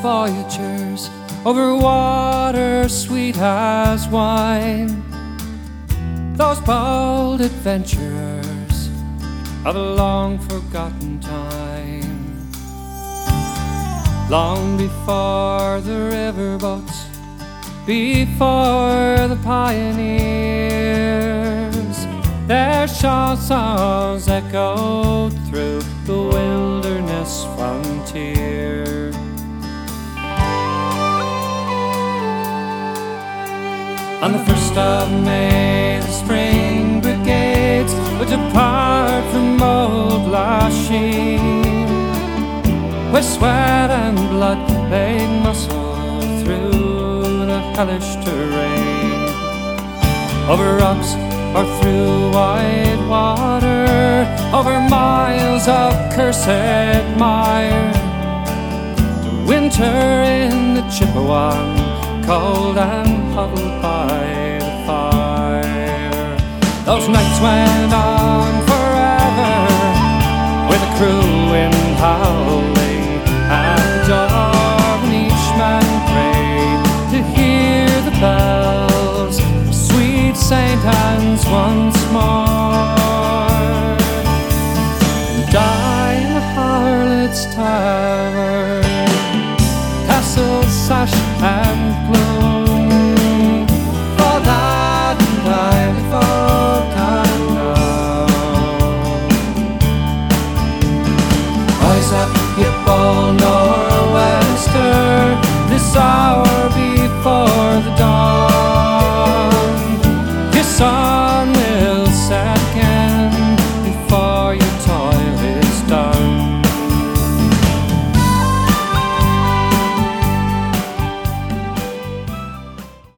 voyagers over water sweet as wine, those bold adventurers of a long forgotten time. Long before the riverboats, before the pioneers, their chansons echoed through the wilderness frontier. On the 1st of May, the spring brigades would depart from old Lachine, where sweat and blood made muscle through the hellish terrain, over rocks or through wide water, over miles of cursed mire, to winter in the Chippewan, cold and huddled by the fire. Those nights went on forever, with a cruel wind howled